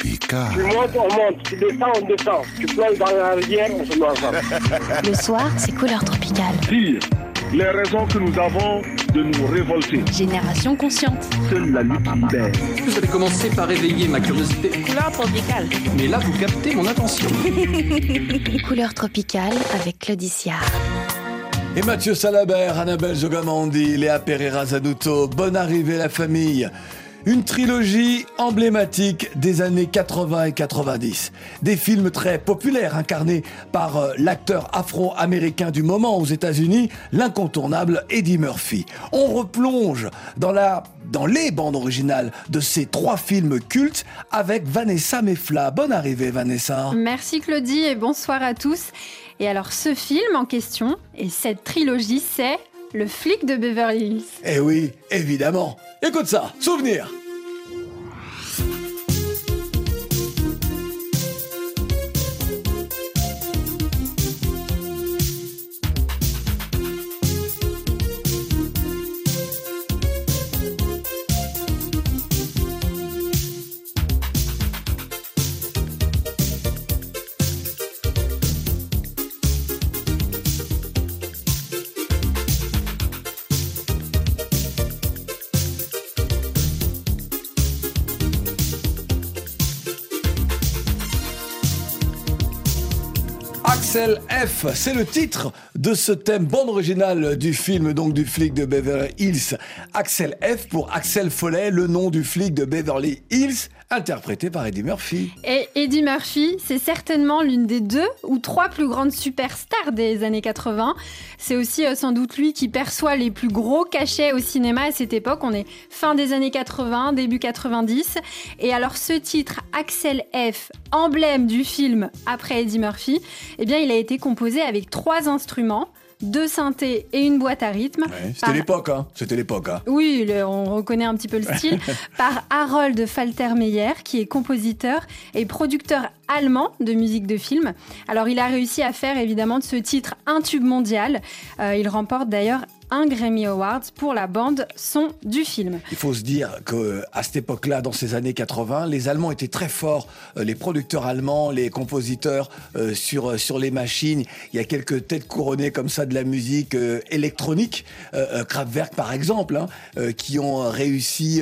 Tropical. Tu montes, on monte. Tu descends, on descend. Tu plonges dans la rivière, on se met ensemble. Le soir, c'est couleur tropicale. Dire les raisons que nous avons de nous révolter. Génération consciente. Seule la lutte libère. Vous allez commencer par éveiller ma curiosité. Couleur tropicale. Mais là, vous captez mon attention. Couleur tropicale avec Claudicia. Et Mathieu Salabert, Annabelle Jogamandi, Léa Pereira-Zanuto, bonne arrivée la famille. Une trilogie emblématique des années 80 et 90. Des films très populaires incarnés par l'acteur afro-américain du moment aux États-Unis, l'incontournable Eddie Murphy. On replonge dans les bandes originales de ces 3 films cultes avec Vanessa Meffla. Bonne arrivée Vanessa. Merci Claudie et bonsoir à tous. Et alors ce film en question et cette trilogie, c'est Le flic de Beverly Hills. Eh oui, évidemment. Écoute ça, souvenir. Axel F, c'est le titre de ce thème bande originale du film, donc du flic de Beverly Hills. Axel F pour Axel Foley, le nom du flic de Beverly Hills, interprété par Eddie Murphy. Et Eddie Murphy, c'est certainement l'une des 2 ou 3 plus grandes superstars des années 80. C'est aussi sans doute lui qui perçoit les plus gros cachets au cinéma à cette époque. On est fin des années 80, début 90. Et alors ce titre, Axel F, emblème du film après Eddie Murphy, eh bien il a été composé avec 3 instruments, 2 synthés et une boîte à rythme. Ouais, c'était l'époque, hein. Oui, on reconnaît un petit peu le style. Par Harold Faltermeyer, qui est compositeur et producteur allemand de musique de film. Alors, il a réussi à faire évidemment de ce titre un tube mondial. Il remporte d'ailleurs un Grammy Awards pour la bande son du film. Il faut se dire qu'à cette époque-là, dans ces années 80, les Allemands étaient très forts. Les producteurs allemands, les compositeurs sur les machines. Il y a quelques têtes couronnées comme ça de la musique électronique, Kraftwerk par exemple, qui ont réussi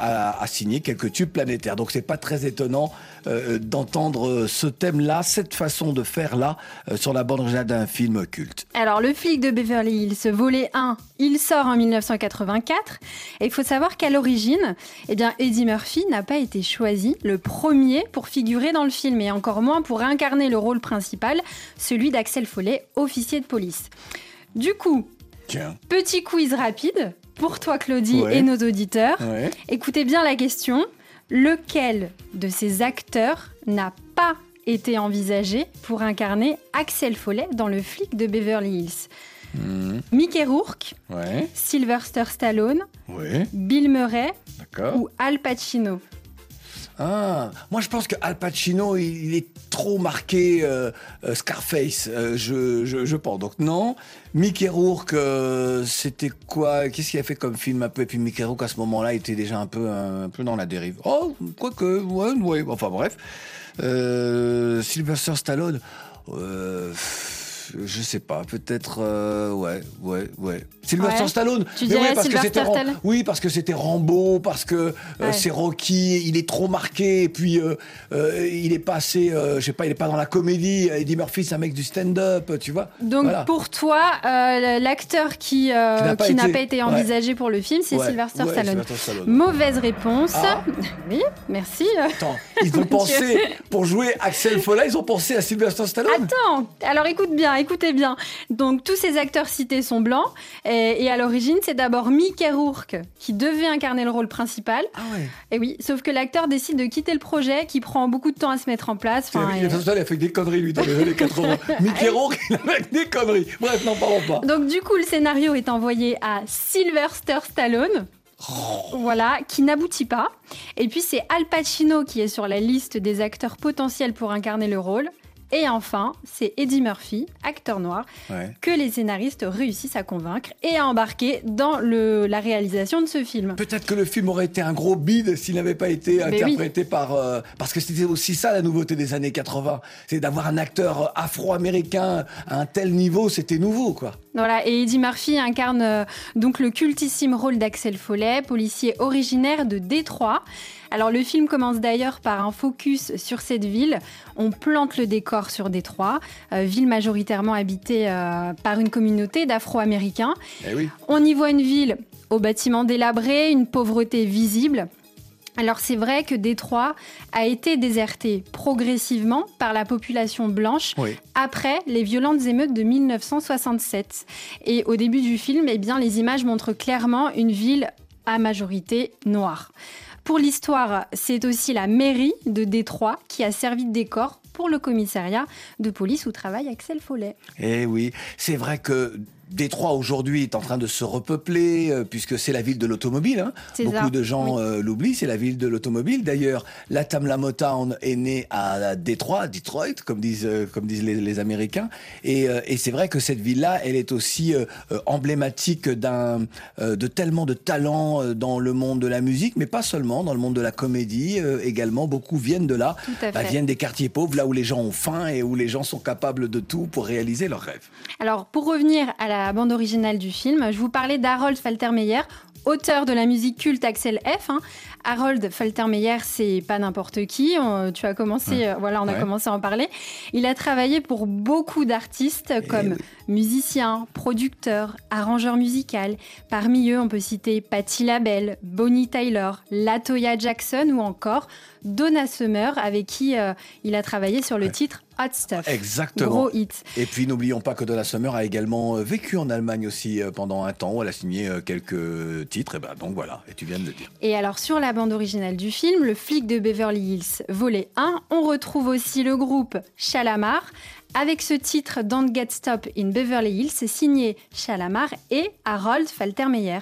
à signer quelques tubes planétaires. Donc c'est pas très étonnant d'entendre ce thème-là, cette façon de faire-là, sur la bande originale d'un film culte. Alors, Le flic de Beverly Hills, volet 1, il sort en 1984. Et il faut savoir qu'à l'origine, eh bien, Eddie Murphy n'a pas été choisi le premier pour figurer dans le film, et encore moins pour incarner le rôle principal, celui d'Axel Foley, officier de police. Du coup, petit quiz rapide pour toi, Claudie, et nos auditeurs. Ouais. Écoutez bien la question. Lequel de ces acteurs n'a pas été envisagé pour incarner Axel Foley dans Le flic de Beverly Hills? Mickey Rourke, Sylvester Stallone, Bill Murray ou Al Pacino? Moi je pense que Al Pacino il est trop marqué Scarface, je pense. Donc non. Mickey Rourke, c'était quoi? Qu'est-ce qu'il a fait comme film un peu? Et puis Mickey Rourke à ce moment-là était déjà un peu dans la dérive. Oh, quoique, ouais. Enfin bref. Sylvester Stallone. Je sais pas, peut-être ouais. Sylvester Stallone. Tu dirais Sylvester Stallone. Oui, parce que c'était Rambo, parce que c'est Rocky, il est trop marqué, et puis il est pas assez, je sais pas, il est pas dans la comédie. Eddie Murphy, c'est un mec du stand-up, tu vois. Donc voilà. Pour toi, l'acteur qui n'a pas été envisagé pour le film, c'est Sylvester Stallone. Mauvaise réponse. Oui, merci. Attends, ils ont pensé, pour jouer Axel Foley, ils ont pensé à Sylvester Stallone. Attends, alors écoutez bien. Donc tous ces acteurs cités sont blancs et à l'origine c'est d'abord Mickey Rourke qui devait incarner le rôle principal. Ah ouais. Et oui, sauf que l'acteur décide de quitter le projet qui prend beaucoup de temps à se mettre en place. Il a fait des conneries lui dans les années 80. Mickey Rourke, il a fait des conneries. Bref, n'en parlons pas. Donc du coup le scénario est envoyé à Sylvester Stallone. Voilà, qui n'aboutit pas. Et puis c'est Al Pacino qui est sur la liste des acteurs potentiels pour incarner le rôle. Et enfin, c'est Eddie Murphy, acteur noir, que les scénaristes réussissent à convaincre et à embarquer dans la réalisation de ce film. Peut-être que le film aurait été un gros bide s'il n'avait pas été interprété par... parce que c'était aussi ça la nouveauté des années 80. C'est d'avoir un acteur afro-américain à un tel niveau, c'était nouveau, quoi. Voilà, et Eddie Murphy incarne donc le cultissime rôle d'Axel Foley, policier originaire de Détroit. Alors le film commence d'ailleurs par un focus sur cette ville. On plante le décor sur Détroit, ville majoritairement habitée par une communauté d'Afro-Américains. Eh oui. On y voit une ville aux bâtiments délabrés, une pauvreté visible. Alors c'est vrai que Détroit a été déserté progressivement par la population blanche après les violentes émeutes de 1967. Et au début du film, eh bien, les images montrent clairement une ville à majorité noire. Pour l'histoire, c'est aussi la mairie de Détroit qui a servi de décor pour le commissariat de police où travaille Axel Foley. Eh oui, c'est vrai que Détroit aujourd'hui est en train de se repeupler puisque c'est la ville de l'automobile. Hein. Beaucoup de gens l'oublient, c'est la ville de l'automobile. D'ailleurs, la Tamla Motown est née à Detroit, comme disent les Américains. Et c'est vrai que cette ville-là, elle est aussi emblématique de tellement de talents dans le monde de la musique, mais pas seulement, dans le monde de la comédie également. Beaucoup viennent de là, viennent des quartiers pauvres, là où les gens ont faim et où les gens sont capables de tout pour réaliser leurs rêves. Alors, pour revenir à la bande originale du film, je vous parlais d'Harold Faltermeyer, auteur de la musique culte Axel F. Harold Faltermeyer, c'est pas n'importe qui. Tu as commencé, on a commencé à en parler. Il a travaillé pour beaucoup d'artistes comme musicien, producteur, arrangeur musical. Parmi eux, on peut citer Patti LaBelle, Bonnie Tyler, LaToya Jackson ou encore Donna Summer, avec qui il a travaillé sur le titre Hot Stuff. Exactement. Gros hit. Et puis n'oublions pas que Donna Summer a également vécu en Allemagne aussi pendant un temps où elle a signé quelques titres. Et donc voilà, et tu viens de le dire. Et alors sur la bande originale du film, Le flic de Beverly Hills, volet 1, on retrouve aussi le groupe Shalamar avec ce titre Don't Get Stop in Beverly Hills, signé Shalamar et Harold Faltermeyer.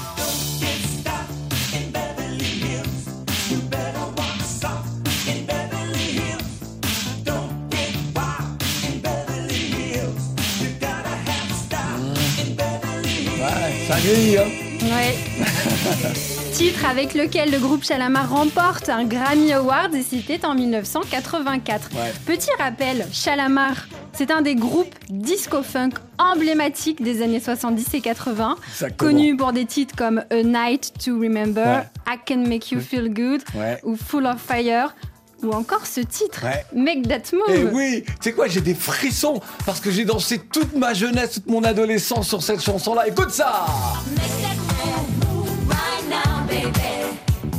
Ça grille, hein. Ouais. Titre avec lequel le groupe Shalamar remporte un Grammy Award et c'était en 1984. Petit rappel, Shalamar, c'est un des groupes disco-funk emblématiques des années 70 et 80, connu pour des titres comme A Night to Remember, I Can Make You Feel Good ou Full of Fire. Ou encore ce titre, Make That Move. Eh oui, tu sais quoi, j'ai des frissons parce que j'ai dansé toute ma jeunesse, toute mon adolescence sur cette chanson-là. Écoute ça. Make that move right now, baby.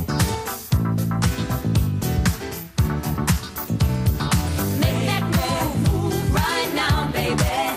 Make that move right now, baby.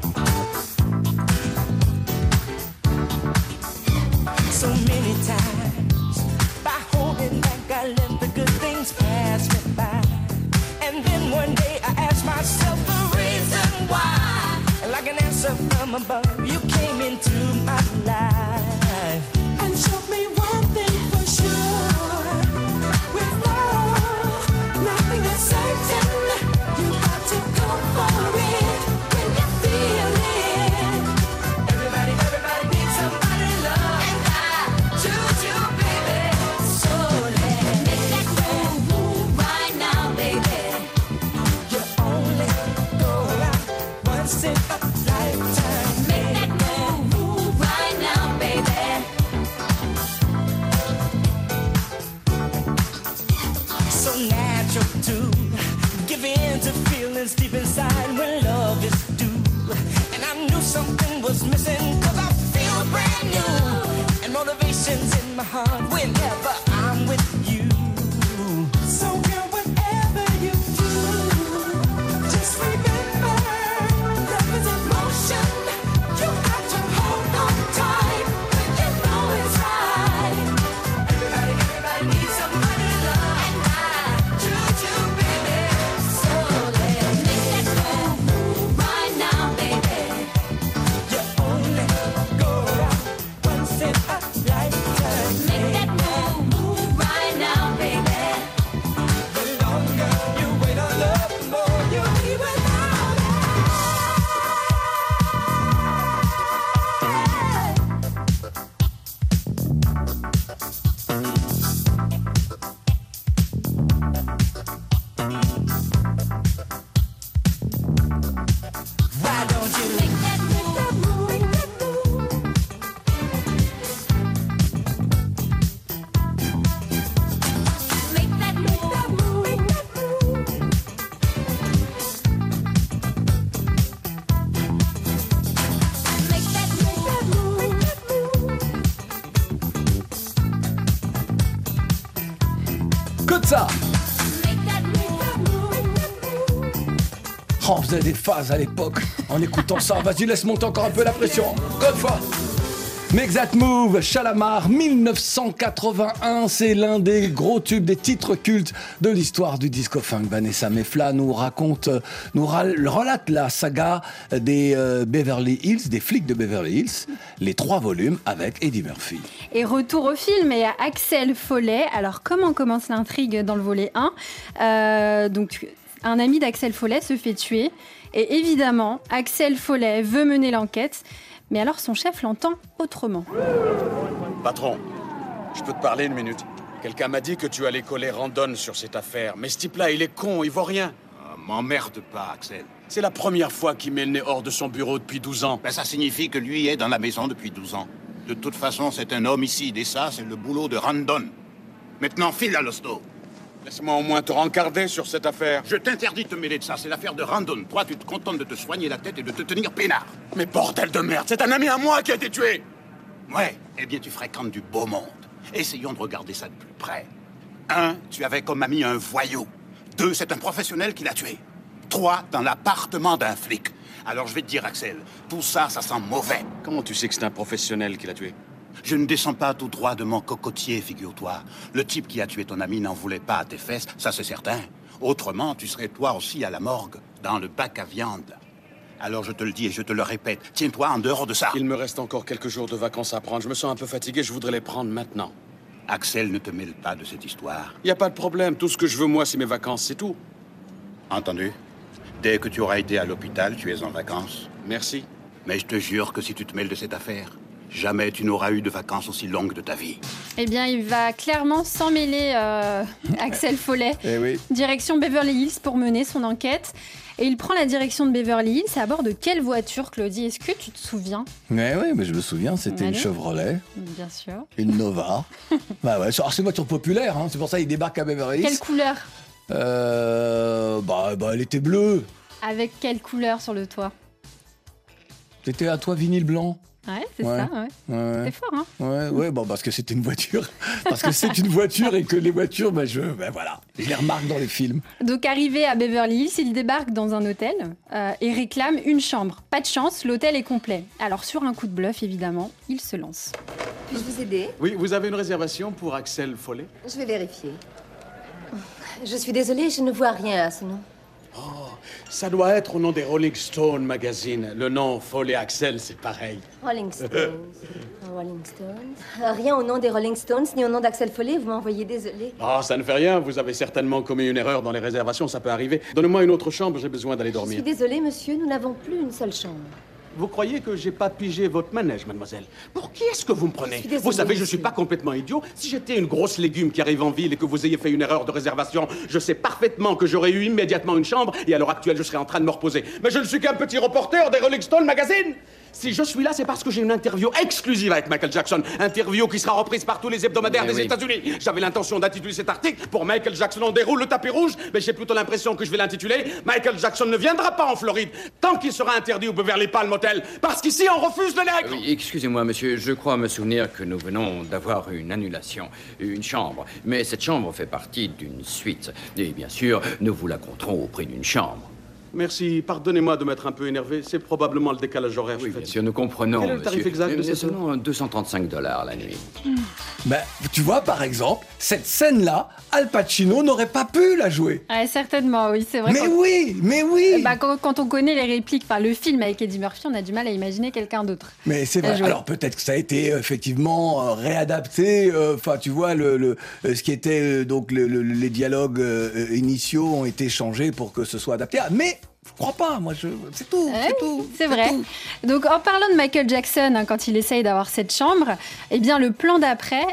So many times, by holding back, I let the good things pass me by. And then one day I asked myself the reason why. And like an answer from above, you came into my life and showed me one thing for sure. With love, nothing is certain. You got to go for it when you feel it. Everybody needs somebody to love. And I choose you, baby. So let's make that move right now, baby. You only go out once in a lifetime. Make that move right now, baby. So natural to give in to feelings deep inside when love is due. And I knew something was missing, 'cause I feel brand new. And motivation's in my heart whenever I'm with you. So girl, whatever you do, just remember, love is in motion. You got to hold on tight when you know it's right. Everybody needs somebody to love. And I choose you, baby. So let's make that move right now, baby. You only go out once in a lifetime. Make that move Oh, on faisait des phases à l'époque en écoutant ça. Vas-y, laisse monter encore un peu la pression. Encore une fois. Make That Move, Shalamar, 1981, c'est l'un des gros tubes, des titres cultes de l'histoire du disco funk. Vanessa Mefla nous relate la saga des Beverly Hills, des flics de Beverly Hills, les 3 volumes avec Eddie Murphy. Et retour au film et à Axel Foley. Alors, comment commence l'intrigue dans le volet 1 ? Donc, un ami d'Axel Foley se fait tuer. Et évidemment, Axel Foley veut mener l'enquête. Mais alors son chef l'entend autrement. Patron, je peux te parler une minute? Quelqu'un m'a dit que tu allais coller Randon sur cette affaire. Mais ce type-là, il est con, il vaut rien. M'emmerde pas, Axel. C'est la première fois qu'il met le nez hors de son bureau depuis 12 ans. Ben, ça signifie que lui est dans la maison depuis 12 ans. De toute façon, c'est un homicide et ça, c'est le boulot de Randon. Maintenant, file à l'hosto. Laisse-moi au moins te rencarder sur cette affaire. Je t'interdis de te mêler de ça, c'est l'affaire de Randon. Toi, tu te contentes de te soigner la tête et de te tenir peinard. Mais bordel de merde, c'est un ami à moi qui a été tué. Ouais, eh bien tu fréquentes du beau monde. Essayons de regarder ça de plus près. 1, tu avais comme ami un voyou. 2, c'est un professionnel qui l'a tué. 3, dans l'appartement d'un flic. Alors je vais te dire, Axel, tout ça, ça sent mauvais. Comment tu sais que c'est un professionnel qui l'a tué? Je ne descends pas tout droit de mon cocotier, figure-toi. Le type qui a tué ton ami n'en voulait pas à tes fesses, ça c'est certain. Autrement, tu serais toi aussi à la morgue, dans le bac à viande. Alors je te le dis et je te le répète, tiens-toi en dehors de ça. Il me reste encore quelques jours de vacances à prendre. Je me sens un peu fatigué, je voudrais les prendre maintenant. Axel, ne te mêle pas de cette histoire. Y a pas de problème, tout ce que je veux moi, c'est mes vacances, c'est tout. Entendu? Dès que tu auras été à l'hôpital, tu es en vacances. Merci. Mais je te jure que si tu te mêles de cette affaire, jamais tu n'auras eu de vacances aussi longues de ta vie. Eh bien, il va clairement s'en mêler, Axel Foley. Eh oui. Direction Beverly Hills pour mener son enquête. Et il prend la direction de Beverly Hills. À bord de quelle voiture, Claudie? Est-ce que tu te souviens? Mais oui, mais je me souviens, c'était une Allez. Chevrolet, Bien sûr. une Nova. Bah ouais, alors c'est une voiture populaire, hein, c'est pour ça qu'il débarque à Beverly Hills. Quelle couleur? Elle était bleue. Avec quelle couleur sur le toit? C'était à toi vinyle blanc. Ouais, c'est Ouais. ça, ouais. Ouais. C'est fort, hein? Ouais, bon, parce que c'était une voiture. Parce que c'est une voiture et que les voitures, voilà, je les remarque dans les films. Donc, arrivé à Beverly Hills, il débarque dans un hôtel et réclame une chambre. Pas de chance, l'hôtel est complet. Alors, sur un coup de bluff, évidemment, il se lance. Puis-je vous aider? Oui, vous avez une réservation pour Axel Foley? Je vais vérifier. Je suis désolée, je ne vois rien à ce nom. Ça doit être au nom des Rolling Stone Magazine. Le nom Foley Axel, c'est pareil. Rolling Stones. Rolling Stones. Rien au nom des Rolling Stones, ni au nom d'Axel Foley, vous m'envoyez désolée. Oh, ça ne fait rien, vous avez certainement commis une erreur dans les réservations, ça peut arriver. Donnez-moi une autre chambre, j'ai besoin d'aller Je suis dormir. désolée, monsieur, nous n'avons plus une seule chambre. Vous croyez que j'ai pas pigé votre manège, mademoiselle? Pour qui est-ce que vous me prenez? Je suis désolée, Vous savez, je monsieur. suis pas complètement idiot. Si j'étais une grosse légume qui arrive en ville et que vous ayez fait une erreur de réservation, je sais parfaitement que j'aurais eu immédiatement une chambre et à l'heure actuelle, je serais en train de me reposer. Mais je ne suis qu'un petit reporter des Rolling Stone Magazine! Si je suis là, c'est parce que j'ai une interview exclusive avec Michael Jackson. Interview qui sera reprise par tous les hebdomadaires des États-Unis. J'avais l'intention d'intituler cet article pour Michael Jackson, on déroule le tapis rouge, mais j'ai plutôt l'impression que je vais l'intituler Michael Jackson ne viendra pas en Floride tant qu'il sera interdit au Beverly Palm Hotel. Parce qu'ici, on refuse le nègre. Oui, excusez-moi, monsieur, je crois me souvenir que nous venons d'avoir une annulation, une chambre. Mais cette chambre fait partie d'une suite. Et bien sûr, nous vous la compterons au prix d'une chambre. Merci, pardonnez-moi de m'être un peu énervé. C'est probablement le décalage horaire. Oui, bien sûr, nous comprenons, Quel est le monsieur. tarif exact de C'est cette seulement $235 la nuit. Ben, tu vois, par exemple, cette scène-là, Al Pacino n'aurait pas pu la jouer. Ouais, certainement, oui, c'est vrai. Mais oui. Bah, quand on connaît les répliques, enfin le film avec Eddie Murphy, on a du mal à imaginer quelqu'un d'autre. Mais c'est Bien vrai. joué. Alors peut-être que ça a été effectivement réadapté. Enfin, tu vois, ce qui était donc les dialogues initiaux ont été changés pour que ce soit adapté. Mais je crois pas. Moi, c'est tout. Ouais, c'est tout. C'est vrai. tout. Donc, en parlant de Michael Jackson, hein, quand il essaye d'avoir cette chambre, eh bien, le plan d'après,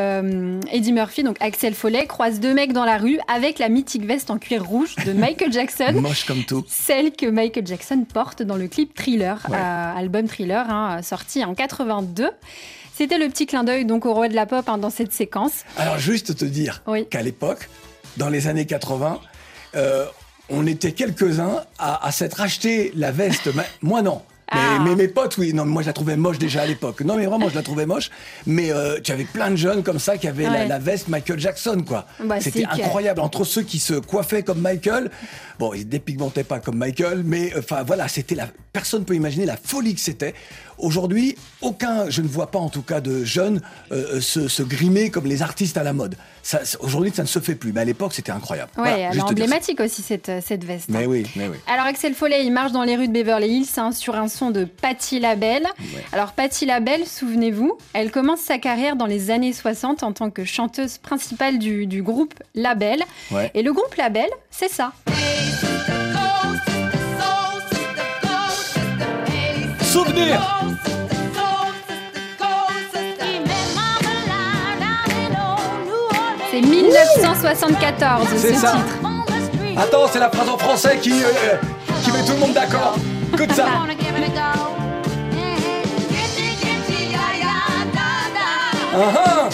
Eddie Murphy, donc Axel Foley, croise 2 mecs dans la rue avec la mythique veste en cuir rouge de Michael Jackson. Moche comme tout. Celle que Michael Jackson porte dans le clip Thriller, Ouais. album Thriller, hein, sorti en 82. C'était le petit clin d'œil donc au roi de la pop hein, dans cette séquence. Alors juste te dire Oui. qu'à l'époque, dans les années 80, on était quelques-uns à s'être acheté la veste. Moi non. Mais mes potes, oui. Non, moi, je la trouvais moche déjà à l'époque. Non, mais vraiment, je la trouvais moche. Mais tu avais plein de jeunes comme ça qui avaient la veste Michael Jackson, quoi. Bah, c'était incroyable. Entre ceux qui se coiffaient comme Michael, bon, ils ne dépigmentaient pas comme Michael, mais enfin, voilà, personne ne peut imaginer la folie que c'était. Aujourd'hui, je ne vois pas en tout cas de jeunes se grimer comme les artistes à la mode. Aujourd'hui, ça ne se fait plus. Mais à l'époque, c'était incroyable. Ouais, voilà, elle est emblématique aussi, cette veste. Mais oui. Alors, Axel Foley, il marche dans les rues de Beverly Hills sur un son de Patti LaBelle. Ouais. Alors, Patti LaBelle, souvenez-vous, elle commence sa carrière dans les années 60 en tant que chanteuse principale du groupe LaBelle. Ouais. Et le groupe LaBelle, c'est ça. Souvenir. C'est 1974, c'est ce ça. titre. Attends, c'est la phrase en français qui met tout le monde d'accord. Écoute ça. Uh-huh.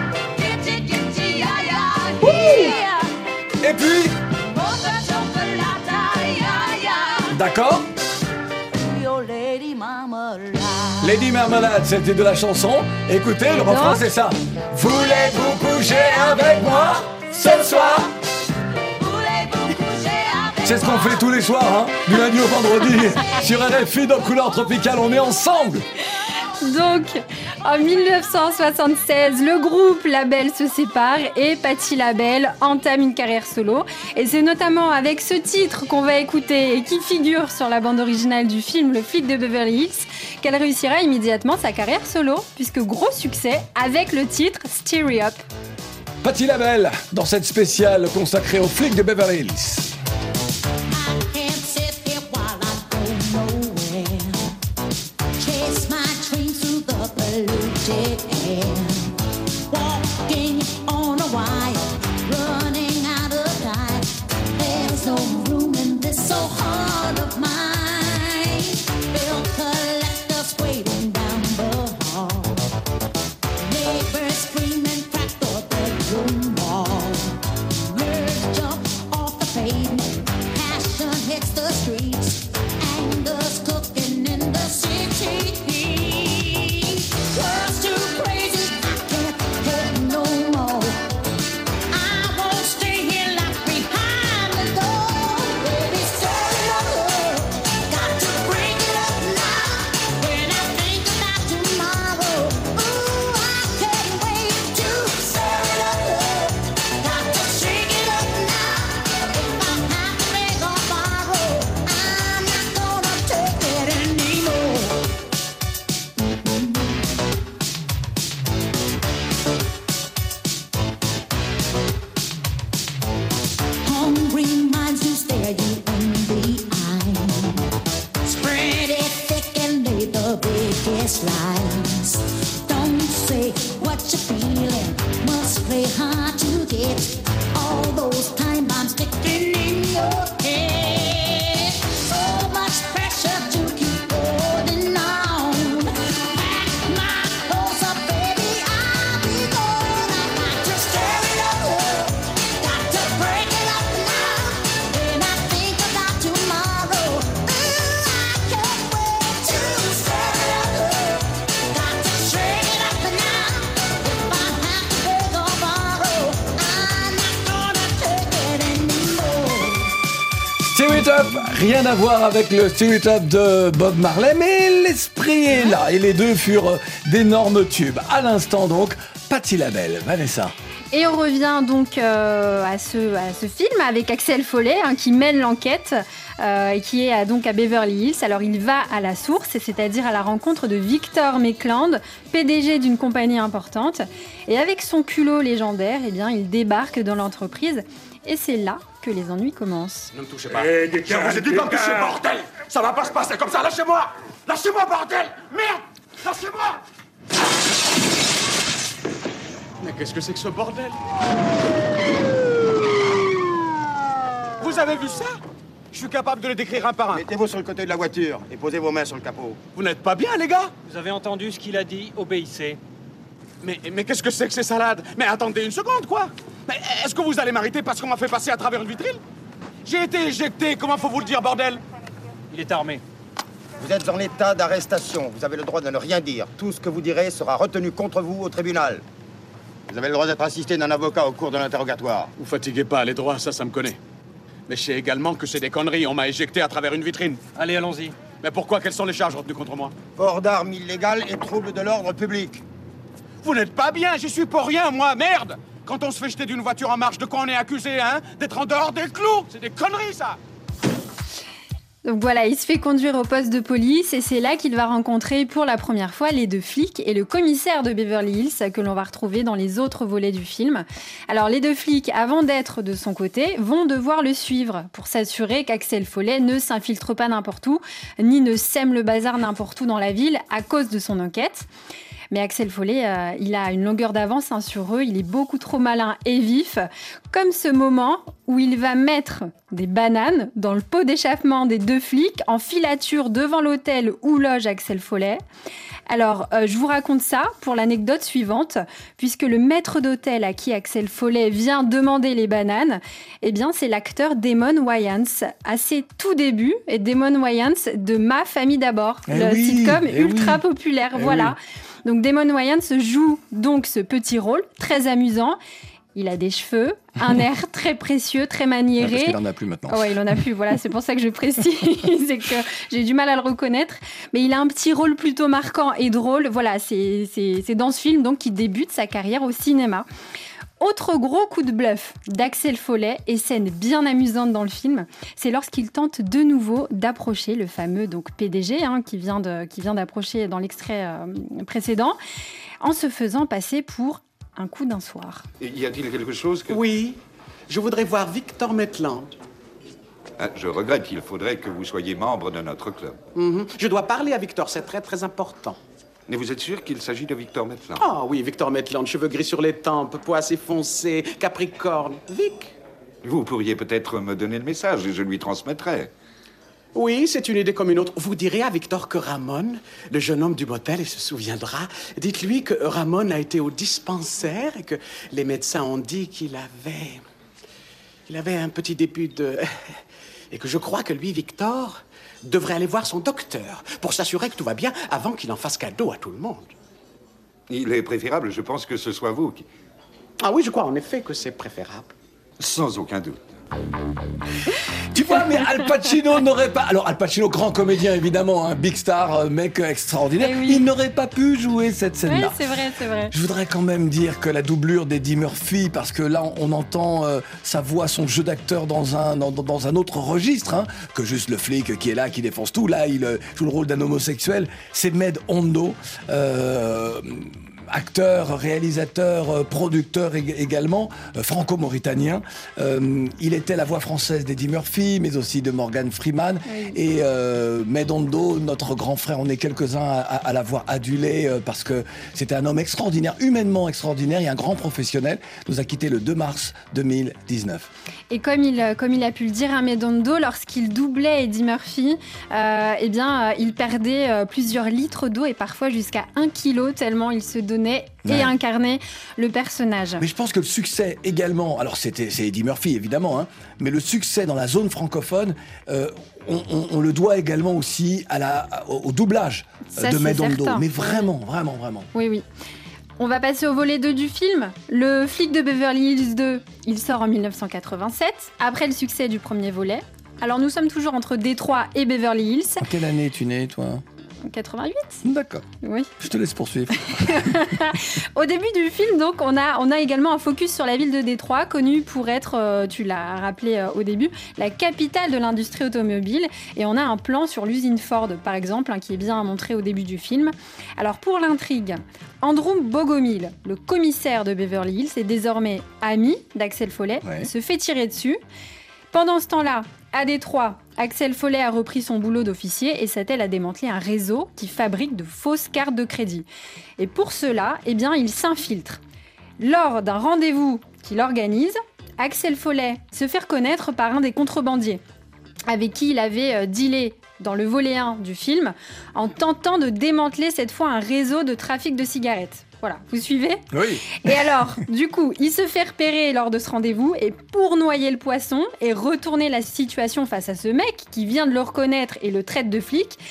Et puis d'accord. Lady Marmalade, c'était de la chanson. Écoutez, le refrain c'est ça. Voulez-vous coucher avec moi ce soir? C'est ce qu'on fait tous les soirs, hein, du lundi au vendredi. Sur RFI, dans Couleur Tropicale, on est ensemble. Donc, en 1976, le groupe LaBelle se sépare et Patti LaBelle entame une carrière solo. Et c'est notamment avec ce titre qu'on va écouter et qui figure sur la bande originale du film Le flic de Beverly Hills qu'elle réussira immédiatement sa carrière solo, puisque gros succès avec le titre Stir Up. Patti LaBelle, dans cette spéciale consacrée au flic de Beverly Hills. Rien à voir avec le Stir It Up de Bob Marley, mais l'esprit est là et les deux furent d'énormes tubes. À l'instant donc, Patti LaBelle, Vanessa. Et on revient donc à ce film avec Axel Foley qui mène l'enquête et qui est donc à Beverly Hills. Alors il va à la source, c'est-à-dire à la rencontre de Victor Maitland, PDG d'une compagnie importante. Et avec son culot légendaire, eh bien, il débarque dans l'entreprise. Et c'est là que les ennuis commencent. Ne me touchez pas. Je vous ai dit de me toucher, bordel. Ça va pas se passer comme ça, lâchez-moi. Lâchez-moi, bordel. Merde. Lâchez-moi. Mais qu'est-ce que c'est que ce bordel? Vous avez vu ça? Je suis capable de le décrire un par un. Mettez-vous sur le côté de la voiture et posez vos mains sur le capot. Vous n'êtes pas bien, les gars? Vous avez entendu ce qu'il a dit, obéissez. Mais qu'est-ce que c'est que ces salades? Mais attendez une seconde, quoi. Mais est-ce que vous allez m'arrêter parce qu'on m'a fait passer à travers une vitrine? J'ai été éjecté, comment faut vous le dire, bordel? Il est armé. Vous êtes en état d'arrestation. Vous avez le droit de ne rien dire. Tout ce que vous direz sera retenu contre vous au tribunal. Vous avez le droit d'être assisté d'un avocat au cours de l'interrogatoire. Vous fatiguez pas, les droits, ça me connaît. Mais je sais également que c'est des conneries. On m'a éjecté à travers une vitrine. Allez, allons-y. Mais pourquoi? Quelles sont les charges retenues contre moi? Port d'armes illégales et trouble de l'ordre public. Vous n'êtes pas bien, j'y suis pour rien, moi, merde! Quand on se fait jeter d'une voiture en marche, de quoi on est accusé, hein? D'être en dehors des clous! C'est des conneries, ça! Donc voilà, il se fait conduire au poste de police et c'est là qu'il va rencontrer pour la première fois les deux flics et le commissaire de Beverly Hills que l'on va retrouver dans les autres volets du film. Alors les deux flics, avant d'être de son côté, vont devoir le suivre pour s'assurer qu'Axel Follet ne s'infiltre pas n'importe où, ni ne sème le bazar n'importe où dans la ville à cause de son enquête. Mais Axel Follet, il a une longueur d'avance sur eux, il est beaucoup trop malin et vif, comme ce moment où il va mettre des bananes dans le pot d'échappement des deux flics en filature devant l'hôtel où loge Axel Follet. Alors, je vous raconte ça pour l'anecdote suivante, puisque le maître d'hôtel à qui Axel Follet vient demander les bananes, eh bien, c'est l'acteur Damon Wayans, à ses tout débuts, et Damon Wayans de Ma famille d'abord, sitcom ultra populaire, voilà. Oui. Donc Damon Wayans joue donc ce petit rôle très amusant. Il a des cheveux, un air très précieux, très maniéré. Parce qu'il en a plus maintenant. Ouais, il en a plus. Voilà, c'est pour ça que je précise, c'est que j'ai du mal à le reconnaître. Mais il a un petit rôle plutôt marquant et drôle. Voilà, c'est dans ce film donc qu'il débute sa carrière au cinéma. Autre gros coup de bluff d'Axel Follet et scène bien amusante dans le film, c'est lorsqu'il tente de nouveau d'approcher le fameux donc PDG qui vient d'approcher dans l'extrait précédent, en se faisant passer pour un coup d'un soir. Y a-t-il quelque chose que... Oui, je voudrais voir Victor Maitland. Ah, je regrette, il faudrait que vous soyez membre de notre club. Je dois parler à Victor, c'est très très important. Mais vous êtes sûr qu'il s'agit de Victor Maitland? Ah oui, Victor Maitland, cheveux gris sur les tempes, peau assez foncée, capricorne. Vic. Vous pourriez peut-être me donner le message et je lui transmettrai. Oui, c'est une idée comme une autre. Vous direz à Victor que Ramon, le jeune homme du motel, il se souviendra. Dites-lui que Ramon a été au dispensaire et que les médecins ont dit qu'il avait un petit début de... Et que je crois que lui, Victor, devrait aller voir son docteur pour s'assurer que tout va bien avant qu'il en fasse cadeau à tout le monde. Il est préférable, je pense, que ce soit vous qui... Ah oui, je crois en effet que c'est préférable. Sans aucun doute. Tu vois, mais Al Pacino n'aurait pas... Alors, Al Pacino, grand comédien, évidemment, big star, mec extraordinaire. Oui. Il n'aurait pas pu jouer cette scène-là. Oui, c'est vrai, c'est vrai. Je voudrais quand même dire que la doublure d'Eddie Murphy, parce que là, on entend sa voix, son jeu d'acteur dans un autre registre, que juste le flic qui est là, qui défonce tout. Là, il joue le rôle d'un homosexuel. C'est Med Hondo. Acteur, réalisateur, producteur également, franco-mauritanien. Il était la voix française d'Eddie Murphy, mais aussi de Morgan Freeman. Oui. Et Med Hondo, notre grand frère, on est quelques-uns à l'avoir adulé parce que c'était un homme extraordinaire, humainement extraordinaire et un grand professionnel. Nous a quitté le 2 mars 2019. Et comme il a pu le dire à Med Hondo, lorsqu'il doublait Eddie Murphy, il perdait plusieurs litres d'eau et parfois jusqu'à 1 kilo tellement il se donnait et incarnait le personnage. Mais je pense que le succès également, alors c'est Eddie Murphy évidemment, mais le succès dans la zone francophone, on le doit également aussi au doublage de Med Hondo. Mais vraiment. Oui, oui. On va passer au volet 2 du film. Le flic de Beverly Hills 2, il sort en 1987, après le succès du premier volet. Alors nous sommes toujours entre Détroit et Beverly Hills. En quelle année es-tu né, toi ? 88. D'accord. Oui. Je te laisse poursuivre. Au début du film, donc, on a également un focus sur la ville de Détroit, connue pour être, tu l'as rappelé au début, la capitale de l'industrie automobile. Et on a un plan sur l'usine Ford, par exemple, qui est bien montré au début du film. Alors, pour l'intrigue, Andrew Bogomil, le commissaire de Beverly Hills, est désormais ami d'Axel Follet. Ouais. Il se fait tirer dessus. Pendant ce temps-là, à Détroit, Axel Follet a repris son boulot d'officier et s'attelle à démanteler un réseau qui fabrique de fausses cartes de crédit. Et pour cela, il s'infiltre. Lors d'un rendez-vous qu'il organise, Axel Follet se fait reconnaître par un des contrebandiers avec qui il avait dealé dans le volet 1 du film en tentant de démanteler cette fois un réseau de trafic de cigarettes. Voilà, vous suivez ? Oui. Et alors, du coup, il se fait repérer lors de ce rendez-vous et pour noyer le poisson et retourner la situation face à ce mec qui vient de le reconnaître et le traite de flic,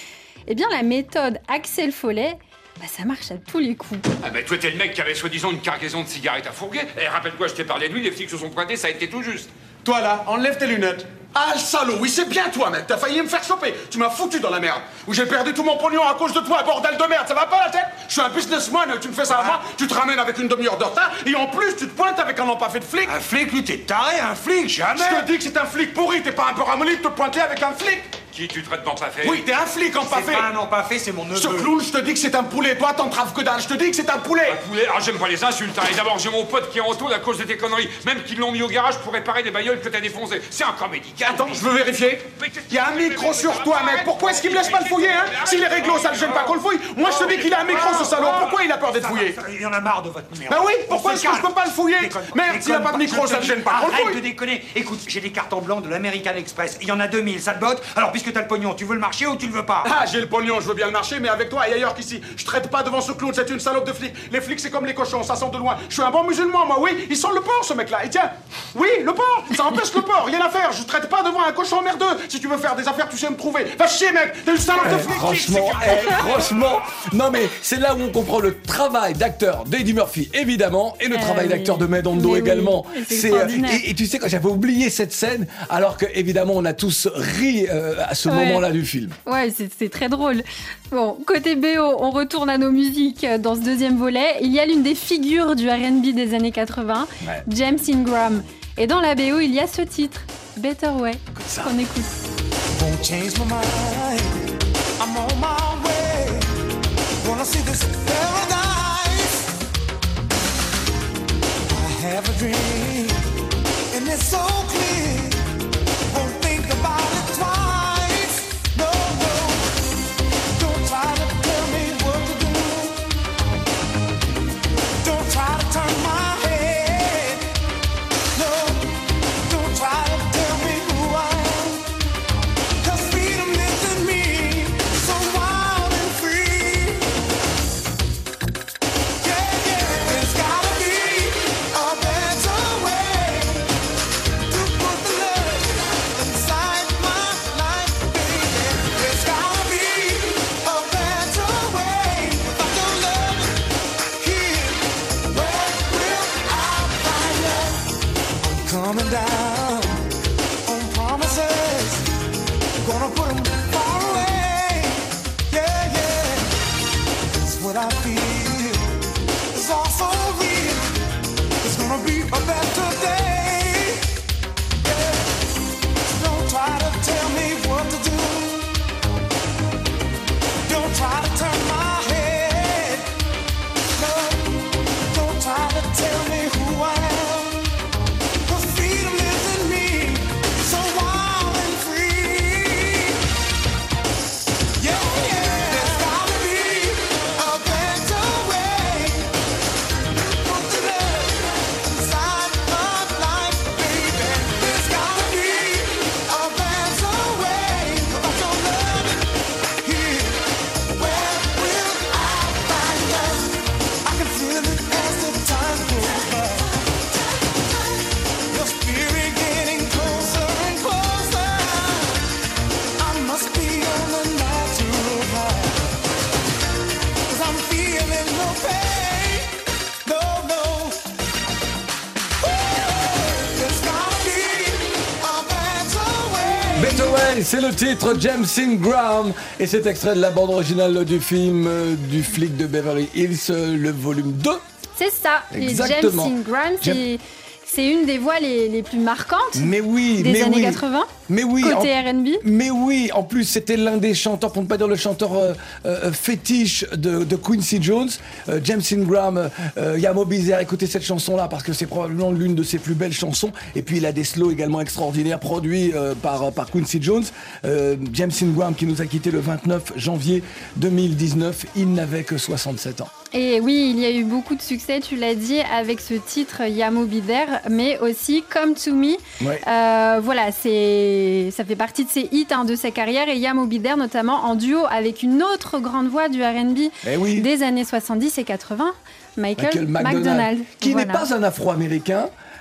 Eh bien, la méthode Axel Follet, ça marche à tous les coups. Ah ben toi t'es le mec qui avait soi-disant une cargaison de cigarettes à fourguer. Et rappelle-toi, je t'ai parlé de lui, les flics se sont pointés, ça a été tout juste. Toi là, enlève tes lunettes. Ah, le salaud, oui, c'est bien toi, mec. T'as failli me faire choper. Tu m'as foutu dans la merde. Où j'ai perdu tout mon pognon à cause de toi, bordel de merde. Ça va pas la tête? Je suis un businessman, tu me fais ça à moi, tu te ramènes avec une demi-heure de retard, et en plus, tu te pointes avec un empaffé de flic. Un flic, lui, t'es taré, un flic, jamais. Je te dis que c'est un flic pourri, t'es pas un peu ramolli de te pointer avec un flic. Qui tu traites d'empaffé? Oui, t'es un flic empaffé. C'est pas un empaffé, c'est mon neveu. Ce clown, je te dis que c'est un poulet. Toi, t'entraves que dalle. Je te dis que c'est un poulet. Un poulet? Ah, j'aime pas les insultes, hein. Et d'abord, j'ai mon pote qui est en taule à cause de tes conneries. Même qu'ils l'ont mis au garage pour réparer des bagnoles que t'as défoncées. C'est encore médical. Attends, je veux vérifier. Il y a un micro sur toi, mec. Pourquoi est-ce qu'il me laisse pas le fouiller, hein? Si les réglos, ça le gêne pas qu'on le fouille. Moi, je te dis qu'il a un micro, ce salaud. Pourquoi il a peur d'être fouillé? Il en a marre de votre numéro. Bah oui, pourquoi est-ce que je peux pas le fouiller? Merde, s'il a pas de micro, ça le gêne pas qu'on le fouille. Arrête de déconner. Écoute, j'ai des cartons blancs de l'American Express. Il y en a 2000, ça te botte? Alors, puisque t'as le pognon, tu veux le marché ou tu le veux pas? Ah, j'ai le pognon, je veux bien le marcher, mais avec toi et ailleurs qu'ici. Je traite pas devant ce clown, c'est une salope de flic. Les flics, c'est comme les cochons, ça sent de loin. Je suis un bon musulman, moi, oui. Il sent le porc, ce mec-là. Et tiens, oui, le porc, ça empêche le porc, rien à faire. Je traite pas devant un cochon merdeux. Si tu veux faire des affaires, tu sais me trouver. Va chier, mec, t'es une salope de flic. Franchement, non mais c'est là où on comprend le travail d'acteur d'Eddie Murphy, évidemment, et le travail d'acteur de Medondo également. Et tu sais, quand j'avais oublié cette scène, alors que évidemment on a tous ri à ce moment-là du film. Ouais, c'est très drôle. Bon, côté BO, on retourne à nos musiques dans ce deuxième volet. Il y a l'une des figures du R&B des années 80, James Ingram. Et dans la BO, il y a ce titre, Better Way, qu'on écoute. Won't change my mind. I'm on my way. Wanna see this paradise. I have a dream, and it's so clear. Won't think about it twice. No, no. Don't try to tell me what to do. Don't try to turn my head. No, don't try to tell me who I am. 'Cause freedom is in me, so wild and free. Yeah, yeah, there's gotta be a better way to put the love inside my life, baby. There's gotta be a better way. Without your love here, where will I find love? I'm coming down on promises. Gonna put 'em far away. Yeah, yeah. It's what I feel. It's all so real. It's gonna be a better day. Yeah. Don't try to tell me what to do. Don't try to turn my head. No. Don't try to tell me who I am. 'Cause freedom is in me, so wild and free. Yeah, yeah. There's gotta be a better way. Put the love inside my life, baby. There's gotta be a better way. Without your love here, where will I find love? I can feel it as the time goes by. Your spirit getting closer and closer. I must be on the natural high. 'Cause I'm feeling no pain. No, no. There's gotta be a better way. Better Way, c'est le titre, James Ingram, et c'est extrait de la bande originale du film du flic de Beverly Hills, le volume 2. C'est ça, et James Exactement. Ingram, c'est une des voix les plus marquantes Mais oui, des mais années oui. 80, Mais oui, côté R&B. Mais oui, en plus c'était l'un des chanteurs, pour ne pas dire le chanteur fétiche de Quincy Jones, James Ingram. Yamo Bizarre, écoutez cette chanson-là parce que c'est probablement l'une de ses plus belles chansons. Et puis il a des slows également extraordinaires produits par Quincy Jones. James Ingram qui nous a quitté le 29 janvier 2019, il n'avait que 67 ans. Et oui, il y a eu beaucoup de succès, tu l'as dit, avec ce titre Yamo Be There, mais aussi Come to Me. Ouais. Voilà, ça fait partie de ses hits de sa carrière, et Yamo Be There notamment en duo avec une autre grande voix du R&B des années 70 et 80, Michael McDonald. Qui Voilà. n'est pas un Afro-Américain.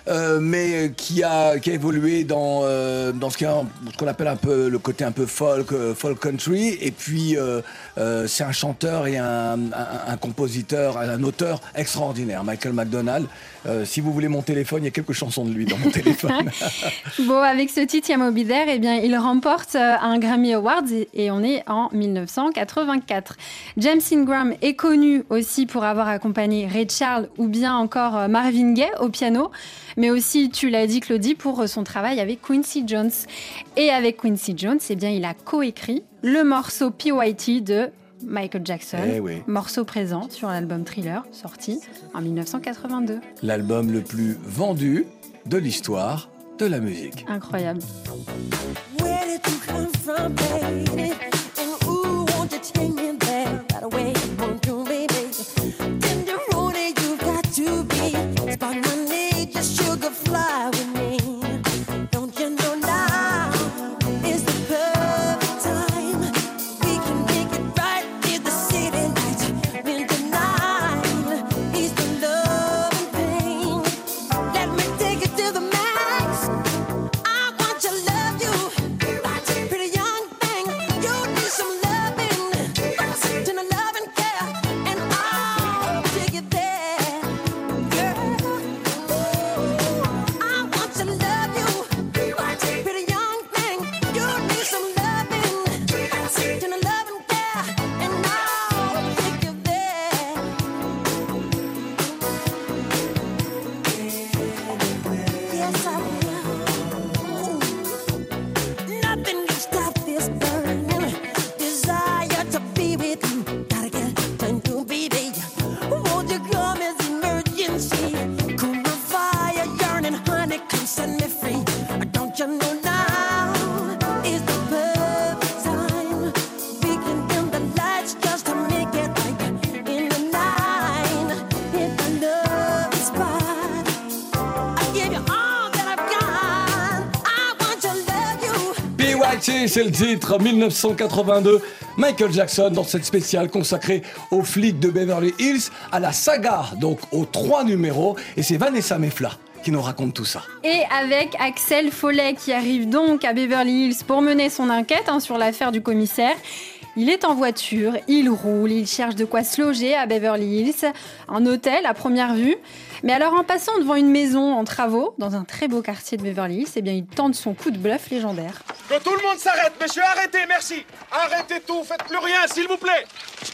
mais qui a évolué dans ce qu'on appelle un peu le côté un peu folk country. Et puis c'est un chanteur et un compositeur, un auteur extraordinaire, Michael McDonald. Si vous voulez mon téléphone, il y a quelques chansons de lui dans mon téléphone. Bon, avec ce titre, Yama Be There, eh bien, il remporte un Grammy Awards et on est en 1984. James Ingram est connu aussi pour avoir accompagné Ray Charles ou bien encore Marvin Gaye au piano, mais aussi, tu l'as dit Claudie, pour son travail avec Quincy Jones. Et avec Quincy Jones, eh bien, il a coécrit le morceau PYT de Michael Jackson, morceau présent sur l'album Thriller, sorti en 1982. L'album le plus vendu de l'histoire de la musique. Incroyable. Where did you come from, baby? And ooh, won't you take me there? Right away, won't you, baby? In the road you got to be. Spot my need, just sugar fly with me. Don't you know now is the perfect time? We can make it right in the city lights. When the night is the love and pain. Let me take it to the max. I want to love you, pretty young thing. You need some loving, then a love and care, and I'll take it there, girl. I want to love you, pretty young thing. You need some loving, then a love and care, and I'll take you there. Yes, I will. Nothing can stop this burning desire to be with you. Gotta get to you, baby. Won't you come as emergency? Cool my fire, yearning, honey, come set me free. Don't you know now is the perfect time? We can dim the lights just to make it right in the night. Hit the love spot. I give you all that I've got. I want to love you. PYT, c'est le titre, 1982. Michael Jackson dans cette spéciale consacrée aux flics de Beverly Hills, à la saga, donc aux 3 numéros. Et c'est Vanessa Mefla qui nous raconte tout ça. Et avec Axel Follet qui arrive donc à Beverly Hills pour mener son enquête sur l'affaire du commissaire. Il est en voiture, il roule, il cherche de quoi se loger à Beverly Hills, un hôtel à première vue. Mais alors en passant devant une maison en travaux, dans un très beau quartier de Beverly Hills, eh bien il tente son coup de bluff légendaire. Que tout le monde s'arrête, monsieur, arrêtez, merci. Arrêtez tout, faites plus rien, s'il vous plaît.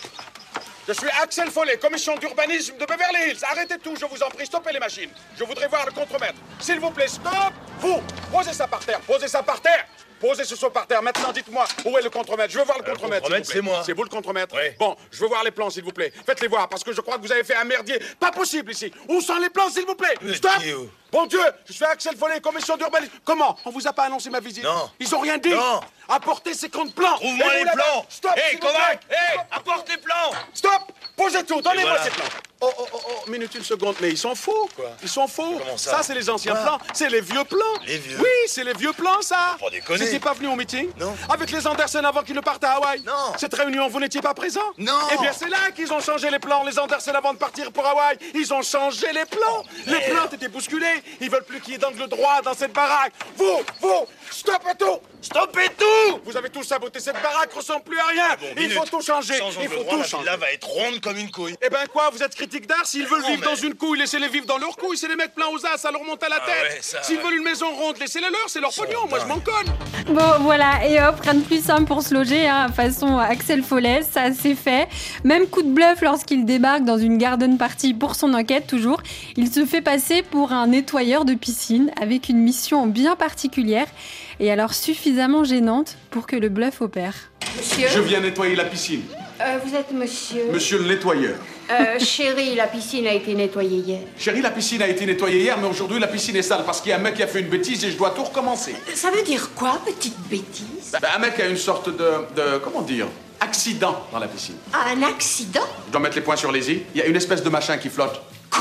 Je suis Axel Follet, commission d'urbanisme de Beverly Hills. Arrêtez tout, je vous en prie, stoppez les machines. Je voudrais voir le contremaître. S'il vous plaît, stop. Vous, posez ça par terre, posez ça par terre. Posez ce saut par terre. Maintenant, dites-moi, où est le contremaître? Je veux voir le contremaître. Le contremaître, c'est moi. C'est vous le contremaître? Oui. Bon, je veux voir les plans, s'il vous plaît. Faites-les voir, parce que je crois que vous avez fait un merdier. Pas possible ici. Où sont les plans, s'il vous plaît? Stop. Bon Dieu, je suis Axel Follet, commission d'urbanisme. Comment? On vous a pas annoncé ma visite? Non. Ils ont rien dit? Non. Apportez ces comptes plans. Trouve-moi Et les vous, là-bas, plans. Stop. Hé, s'il vous Kovac. plaît. Hé, Stop. apporte les plans. Stop. Posez tout. Donnez-moi voilà. ces plans. Oh, minute, une seconde. Mais ils sont faux. Quoi? Ils sont faux. Comment ça? C'est les anciens Quoi? plans. C'est les vieux plans. Les vieux? Oui, c'est les vieux plans, ça. Pas déconner. Vous n'étiez pas venu au meeting? Non. Avec les Andersen avant qu'ils ne partent à Hawaï? Non. Cette réunion, vous n'étiez pas présent? Non. Eh bien, c'est là qu'ils ont changé les plans. Les Andersen avant de partir pour Hawaï, ils ont changé les plans. Les plans étaient bousculés. Ils veulent plus qu'il y ait d'angle droit dans cette baraque. Vous, stoppez tout. Stoppez tout. Vous avez tout saboté. Cette baraque ressemble plus à rien. Bon, Il minute. faut tout changer. Sans Il angle faut droit, tout la changer. villa va être ronde comme une couille. Eh ben quoi, vous êtes critique d'art? S'ils veulent Non, vivre mais- dans une couille, laissez-les vivre dans leur couille. C'est les mecs pleins aux as, ça leur monte à la Ah tête. ouais, ça, S'ils ouais. veulent une maison ronde, laissez-les leur, c'est leur pognon. Moi, je m'en cogne. Bon voilà, et hop, rien de plus simple pour se loger, façon Axel Follet, ça c'est fait. Même coup de bluff lorsqu'il débarque dans une garden party pour son enquête toujours. Il se fait passer pour un nettoyeur de piscine avec une mission bien particulière et alors suffisamment gênante pour que le bluff opère. Monsieur, Je viens nettoyer la piscine. vous êtes monsieur... Monsieur le nettoyeur. Chérie, la piscine a été nettoyée hier. Chérie, la piscine a été nettoyée hier, mais aujourd'hui, la piscine est sale parce qu'il y a un mec qui a fait une bêtise et je dois tout recommencer. Ça veut dire quoi, petite bêtise? Un mec a une sorte de comment dire, accident dans la piscine. Un accident? Je dois mettre les points sur les i. Il y a une espèce de machin qui flotte. Quoi?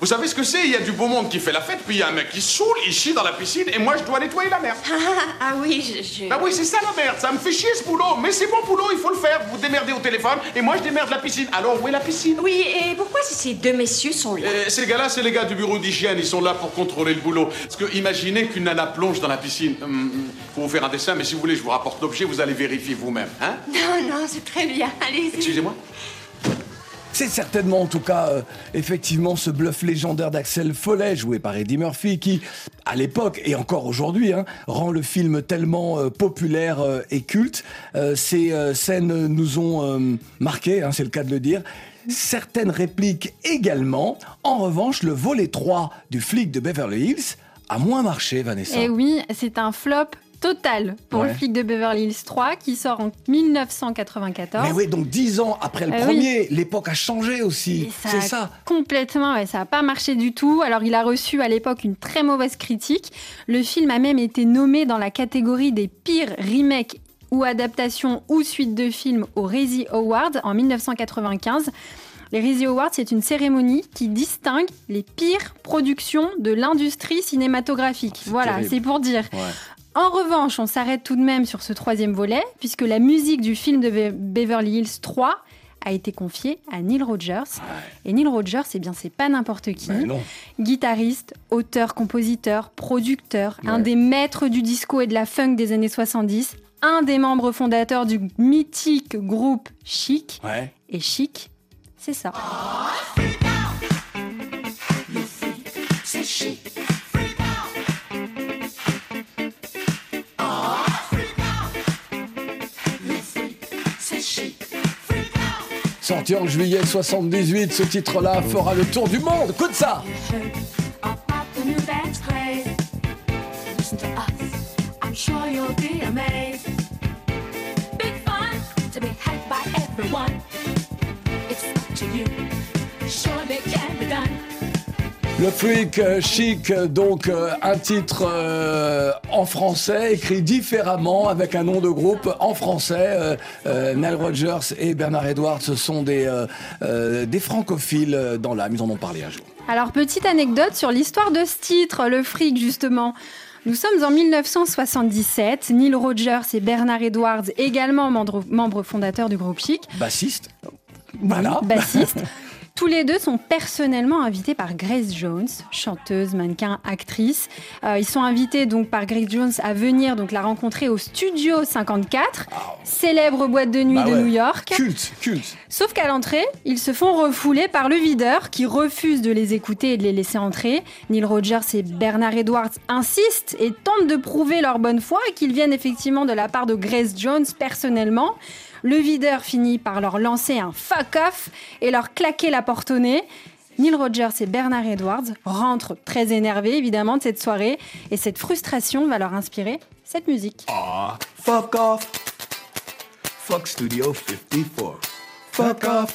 Vous savez ce que c'est? Il y a du beau monde qui fait la fête, puis il y a un mec qui se saoule, il chie dans la piscine, et moi je dois nettoyer la merde. Ah oui, je... Bah oui, c'est ça la merde, ça me fait chier ce boulot, mais c'est mon boulot, il faut le faire. Vous démerdez au téléphone, et moi je démerde la piscine. Alors où est la piscine? Oui, et pourquoi ces deux messieurs sont là? Ces gars-là, c'est les gars du bureau d'hygiène, ils sont là pour contrôler le boulot. Parce que imaginez qu'une nana plonge dans la piscine. Faut vous faire un dessin, mais si vous voulez, je vous rapporte l'objet, vous allez vérifier vous-même, hein? Non, c'est très bien, allez-y. Excusez-moi. C'est certainement en tout cas effectivement ce bluff légendaire d'Axel Foley joué par Eddie Murphy qui à l'époque et encore aujourd'hui rend le film tellement populaire et culte. Ces scènes nous ont marqué, c'est le cas de le dire. Certaines répliques également. En revanche, le volet 3 du flic de Beverly Hills a moins marché, Vanessa. Et oui, c'est un flop total pour le flic de Beverly Hills 3 qui sort en 1994. Mais oui, donc 10 ans après le premier, l'époque a changé aussi. C'est ça. Complètement, ça n'a pas marché du tout. Alors il a reçu à l'époque une très mauvaise critique. Le film a même été nommé dans la catégorie des pires remakes ou adaptations ou suites de films aux Razzie Awards en 1995. Les Razzie Awards, c'est une cérémonie qui distingue les pires productions de l'industrie cinématographique. Voilà, terrible. C'est pour dire. Ouais. En revanche, on s'arrête tout de même sur ce troisième volet, puisque la musique du film de Beverly Hills 3 a été confiée à Neil Rogers. Et Neil Rogers, c'est pas n'importe qui. Guitariste, auteur, compositeur, producteur, un des maîtres du disco et de la funk des années 70, un des membres fondateurs du mythique groupe Chic. Et Chic, c'est ça. C'est chic. Sorti en juillet 78, ce titre-là fera le tour du monde. Écoute ça. Le Freak Chic, donc un titre en français, écrit différemment, avec un nom de groupe en français. Nile Rodgers et Bernard Edwards, ce sont des francophiles dans l'âme, ils en ont parlé un jour. Alors, petite anecdote sur l'histoire de ce titre, Le Freak, justement. Nous sommes en 1977, Neil Rogers et Bernard Edwards, également membres fondateurs du groupe Chic. Bassiste. Voilà. Bassiste. Tous les deux sont personnellement invités par Grace Jones, chanteuse, mannequin, actrice. Ils sont invités donc par Grace Jones à venir donc la rencontrer au Studio 54, célèbre boîte de nuit de New York. Culte. Sauf qu'à l'entrée, ils se font refouler par le videur qui refuse de les écouter et de les laisser entrer. Neil Rogers et Bernard Edwards insistent et tentent de prouver leur bonne foi et qu'ils viennent effectivement de la part de Grace Jones personnellement. Le videur finit par leur lancer un fuck off et leur claquer la porte au nez. Neil Rogers et Bernard Edwards rentrent très énervés évidemment de cette soirée et cette frustration va leur inspirer cette musique. Fuck off. Fuck Studio 54. Fuck off.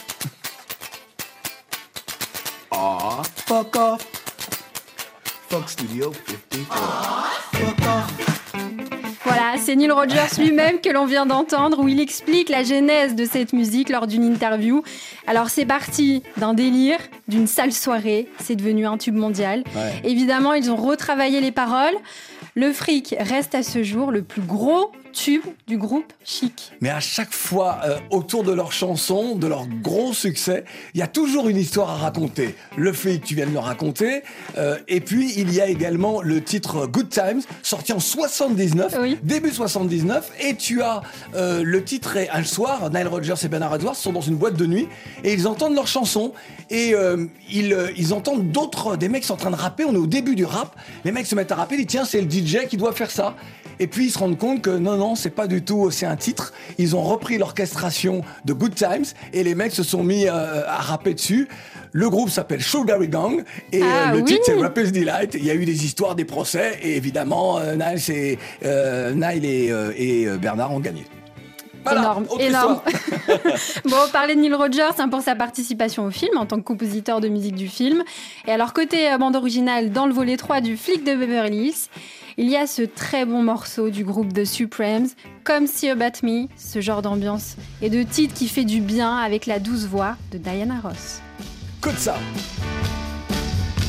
Fuck off. Fuck Studio 54. Fuck off. Voilà, c'est Neil Rogers lui-même que l'on vient d'entendre, où il explique la genèse de cette musique lors d'une interview. Alors c'est parti d'un délire, d'une sale soirée, c'est devenu un tube mondial. Évidemment, ils ont retravaillé les paroles. Le Freak reste à ce jour le plus gros tube du groupe Chic. Mais à chaque fois, autour de leurs chansons, de leur gros succès, il y a toujours une histoire à raconter. Le Freak, tu viens de le raconter. Et puis, il y a également le titre Good Times, sorti en 79, début 79. Et tu as le titre, un soir, Nile Rodgers et Bernard Edwards sont dans une boîte de nuit et ils entendent leurs chansons. Et ils entendent des mecs sont en train de rapper. On est au début du rap. Les mecs se mettent à rapper. Ils disent, tiens, c'est le DJ qui doit faire ça. Et puis ils se rendent compte que non, c'est pas du tout, c'est un titre. Ils ont repris l'orchestration de Good Times et les mecs se sont mis à rapper dessus. Le groupe s'appelle Sugary Gang et le titre c'est Rapper's Delight. Il y a eu des histoires, des procès et évidemment Nile et Bernard ont gagné. Voilà, énorme. Bon, on parlait de Neil Rogers pour sa participation au film en tant que compositeur de musique du film. Et alors, côté bande originale, dans le volet 3 du Flic de Beverly Hills, il y a ce très bon morceau du groupe The Supremes, Come See About Me, ce genre d'ambiance et de titre qui fait du bien avec la douce voix de Diana Ross. Écoute ça.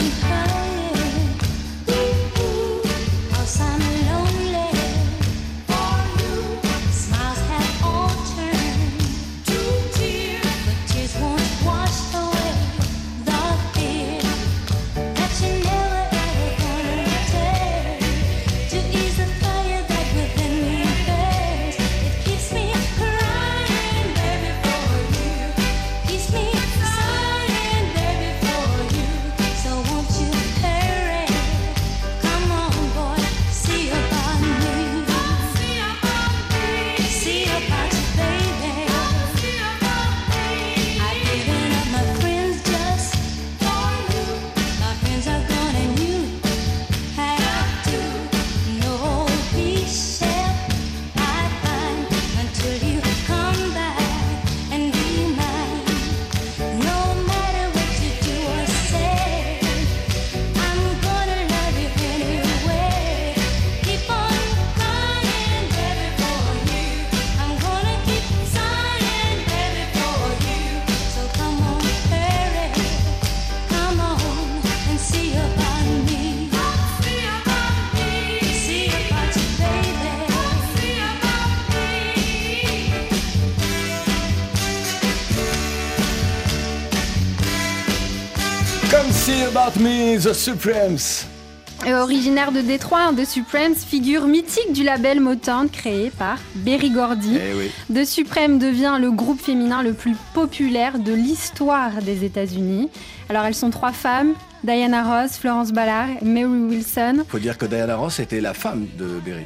Come See About Me, The Supremes. Originaire de Détroit, The Supremes, figure mythique du label Motown créé par Berry Gordy. Oui. The Supremes devient le groupe féminin le plus populaire de l'histoire des États-Unis. Alors elles sont 3 femmes, Diana Ross, Florence Ballard et Mary Wilson. Faut dire que Diana Ross était la femme de Berry.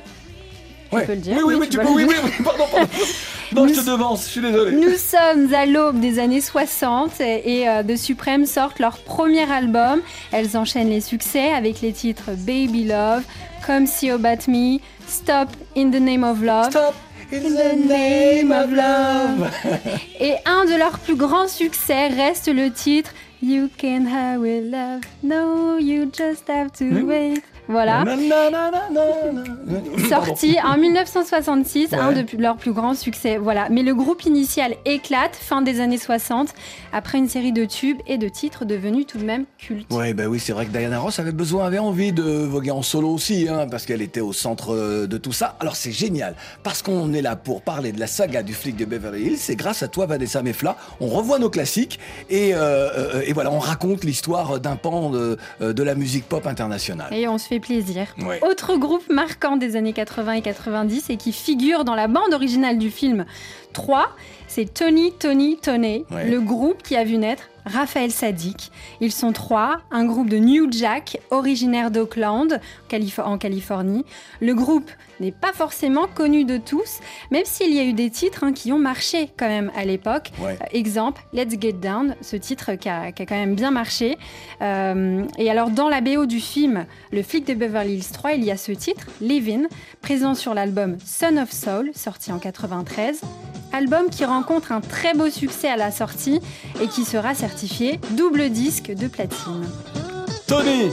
Tu peux le dire. Oui, tu peux le dire. pardon. Non, je te devance, je suis désolé. Nous sommes à l'aube des années 60 et The Supremes sortent leur premier album. Elles enchaînent les succès avec les titres Baby Love, Come See About Me, Stop in the Name of Love. Stop in the name of love. Et un de leurs plus grands succès reste le titre You Can Have It Love. No, you just have to wait. Voilà. Sorti en 1966, un de leurs plus grands succès. Voilà. Mais le groupe initial éclate fin des années 60 après une série de tubes et de titres devenus tout de même cultes. Ouais, bah oui, c'est vrai que Diana Ross avait envie de voguer en solo aussi, hein, parce qu'elle était au centre de tout ça. Alors c'est génial, parce qu'on est là pour parler de la saga du flic de Beverly Hills. C'est grâce à toi, Vanessa Mefla, on revoit nos classiques et voilà, on raconte l'histoire d'un pan de la musique pop internationale. Et on se fait plaisir. Ouais. Autre groupe marquant des années 80 et 90 et qui figure dans la bande originale du film 3, c'est Tony, Tony. Ouais. Le groupe qui a vu naître Raphaël Saadiq. Ils sont 3, un groupe de New Jack, originaire d'Oakland, en Californie. Le groupe n'est pas forcément connu de tous, même s'il y a eu des titres qui ont marché quand même à l'époque. Ouais. Exemple, Let's Get Down, ce titre qui a quand même bien marché. Et alors, dans la BO du film Le flic de Beverly Hills 3, il y a ce titre, Livin', présent sur l'album Son of Soul, sorti en 93. Album qui rencontre un très beau succès à la sortie et qui sera certifié double disque de platine. Tony.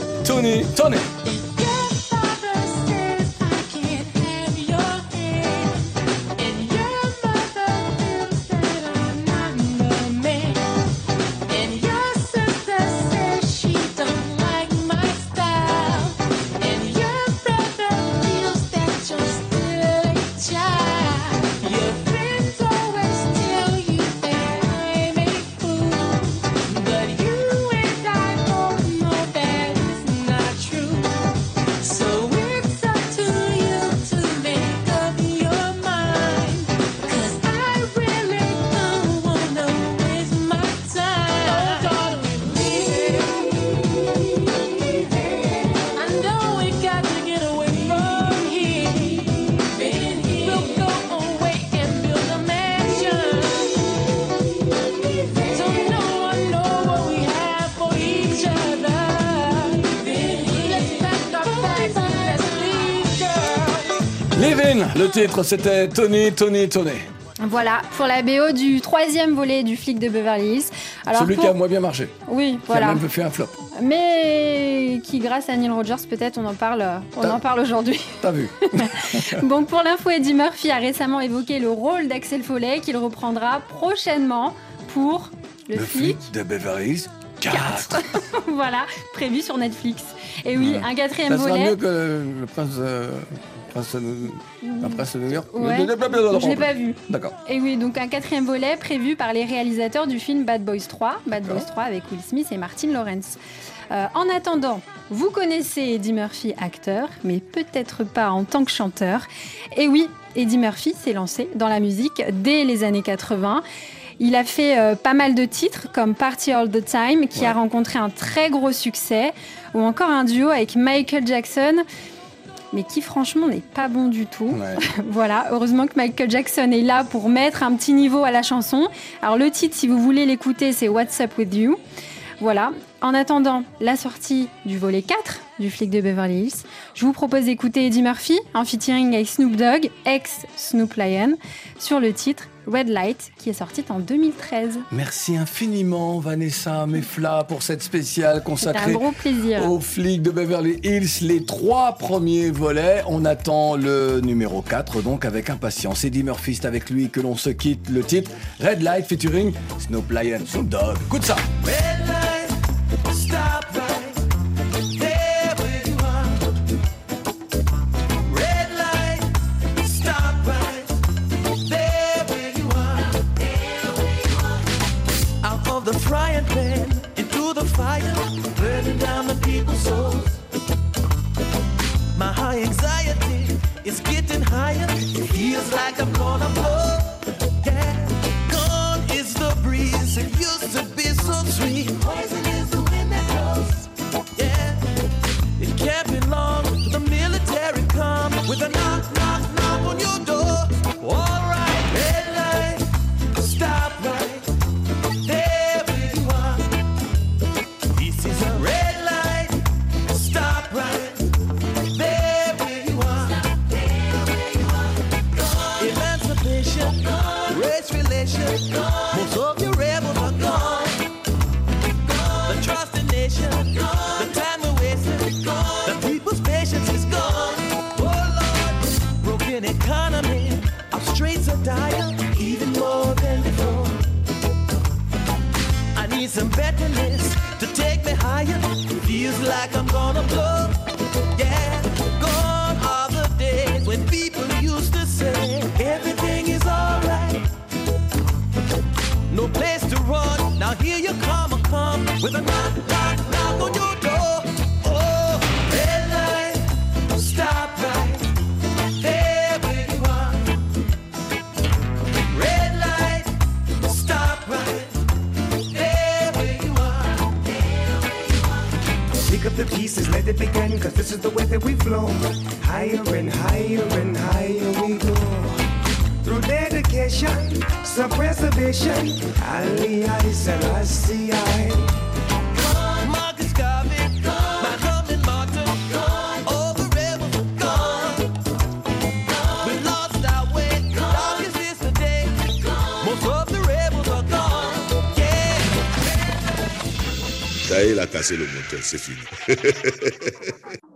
Livin', le titre c'était Tony. Voilà, pour la BO du 3e volet du flic de Beverly Hills. Alors Celui qui a moins bien marché. Oui, Qui voilà. a même fait un flop. Mais qui, grâce à Neil Rogers, peut-être, on en parle aujourd'hui. T'as vu. Bon, pour l'info, Eddie Murphy a récemment évoqué le rôle d'Axel Foley qu'il reprendra prochainement pour le flic de Beverly Hills 4. Voilà, prévu sur Netflix. Et oui, un quatrième Ça sera volet. mieux que le prince de New York. Ouais, je l'ai pas vu. D'accord. Et oui, donc un quatrième volet prévu par les réalisateurs du film Bad Boys 3. Bad Boys 3 avec Will Smith et Martin Lawrence. En attendant, vous connaissez Eddie Murphy, acteur, mais peut-être pas en tant que chanteur. Et oui, Eddie Murphy s'est lancé dans la musique dès les années 80. Il a fait pas mal de titres comme Party All the Time, qui a rencontré un très gros succès, ou encore un duo avec Michael Jackson, mais qui franchement n'est pas bon du tout. Voilà, heureusement que Michael Jackson est là pour mettre un petit niveau à la chanson. Alors le titre, si vous voulez l'écouter, c'est What's Up With You. Voilà. En attendant la sortie du volet 4 du Flic de Beverly Hills, je vous propose d'écouter Eddie Murphy en featuring avec Snoop Dogg, ex-Snoop Lion, sur le titre Red Light, qui est sorti en 2013. Merci infiniment Vanessa Mefla pour cette spéciale consacrée C'est un gros plaisir. aux Flics de Beverly Hills. Les 3 premiers volets, on attend le numéro 4 donc avec impatience. Eddie Murphy, c'est avec lui que l'on se quitte. Le titre Red Light featuring Snoop Lion, Snoop Dogg. Écoute ça. Red light, stop right there where you are. Red light, stop right there where you are. Out of the frying pan into the fire, burning down the people's souls. My high anxiety is getting higher. It feels like I'm gonna blow. Yeah, gone is the breeze. It used to be so sweet. Poison is the wind that blows. Yeah, it can't be long. The military come with a knock, knock, knock on your door. All right, red light, stop right there where you are. This is a red light, stop right there where you are. Emancipation, race relations, most of your rebels are gone. The trust in nation, the time we wasted, the people's patience is gone. Oh Lord, broken economy, our streets are dire, even more than before. I need some betterness to take me higher. Feels like I'm gonna blow. Yeah, gone are the days when people used to say everything is alright. No place to run. Now here you come with a knock, knock, knock on your door. Oh, red light, stop right there where you are. Red light, stop right there where you are. Pick up the pieces, let it begin, cause this is the way that we flow. Higher and higher and higher we go. Through dedication, self-preservation, Ali, I, Selassie, I. Marcus Garvey, Malcolm and Martin, all the rebels are gone. We lost our way, darkest is the day. Most of the rebels are gone. Yeah. Ça y est, il a cassé le moteur, c'est fini.